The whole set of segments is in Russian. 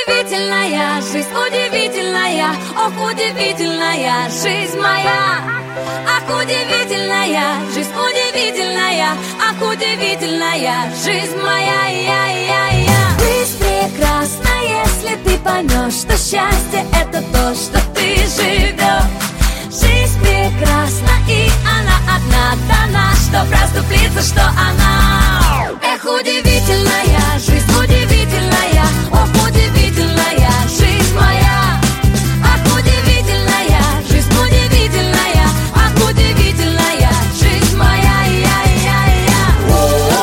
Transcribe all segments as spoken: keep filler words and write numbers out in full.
удивительная, жизнь удивительная, ох, удивительная жизнь моя. Ах, удивительная, жизнь удивительная, ах, удивительная жизнь моя. Я, я, я. Жизнь прекрасна, если ты поймешь, что счастье это то, что ты живешь. Жизнь прекрасна, и она одна дана, что проступлится, что она. Эх, удивительная, жизнь удивительная, ох, удивительная жизнь моя. Ах, удивительная, жизнь удивительная, ах, удивительная жизнь моя. Я, я, я.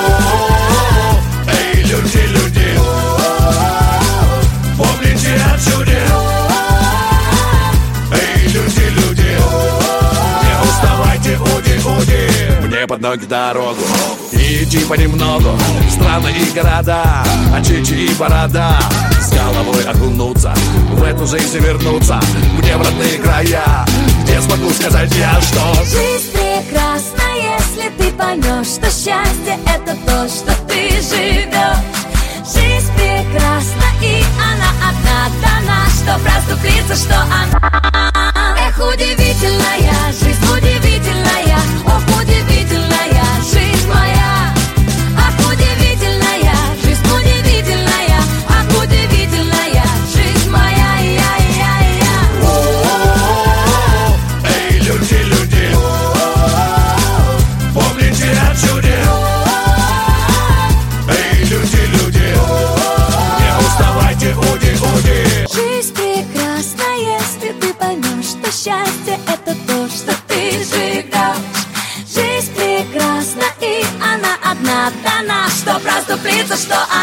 Эй, люди, люди, помните о чуде. Эй, люди, люди, не уставайте, уди, уди. Мне под ноги дорогу, и идти понемногу. Страны и города, очечи и борода. С головой окунуться, в эту жизнь вернуться. Мне в родные края, где смогу сказать я, что жизнь прекрасна, если ты поймешь, что счастье это то, что ты живешь. Жизнь прекрасна, и она одна дана, что проступлится, что она. Эх, удивительная, жизнь удивительная, ох, удивительная жизнь моя. Ах, удивительная, жизнь удивительная, ах, удивительная жизнь моя. Я, я, я. эй, люди, люди, помните о чуде. Эй, люди, люди, не уставайте, уди, уди. Жизнь прекрасна, если ты поймешь, что счастье это то, что ты живешь. Жизнь прекрасна, и она одна дана, что проступлится, что она.